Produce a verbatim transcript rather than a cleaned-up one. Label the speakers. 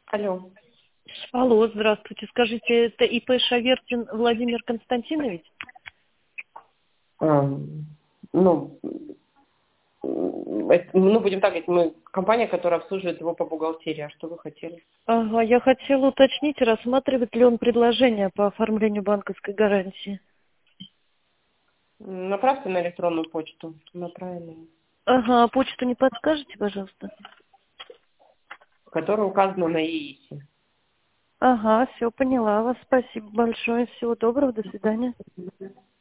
Speaker 1: Алло.
Speaker 2: Алло, здравствуйте. Скажите, это ИП Шаверкин Владимир Константинович?
Speaker 1: А, ну, м, это- ну, будем так говорить, мы компания, которая обслуживает его по бухгалтерии. А что вы хотели?
Speaker 2: Ага, я хотела уточнить, рассматривает ли он предложение по оформлению банковской гарантии.
Speaker 1: М, Направьте на электронную почту. Направили.
Speaker 2: Ага, а почту не подскажете, пожалуйста?
Speaker 1: Которая указана на ИИСе.
Speaker 2: Ага, все, поняла вас. Спасибо большое. Всего доброго, до свидания.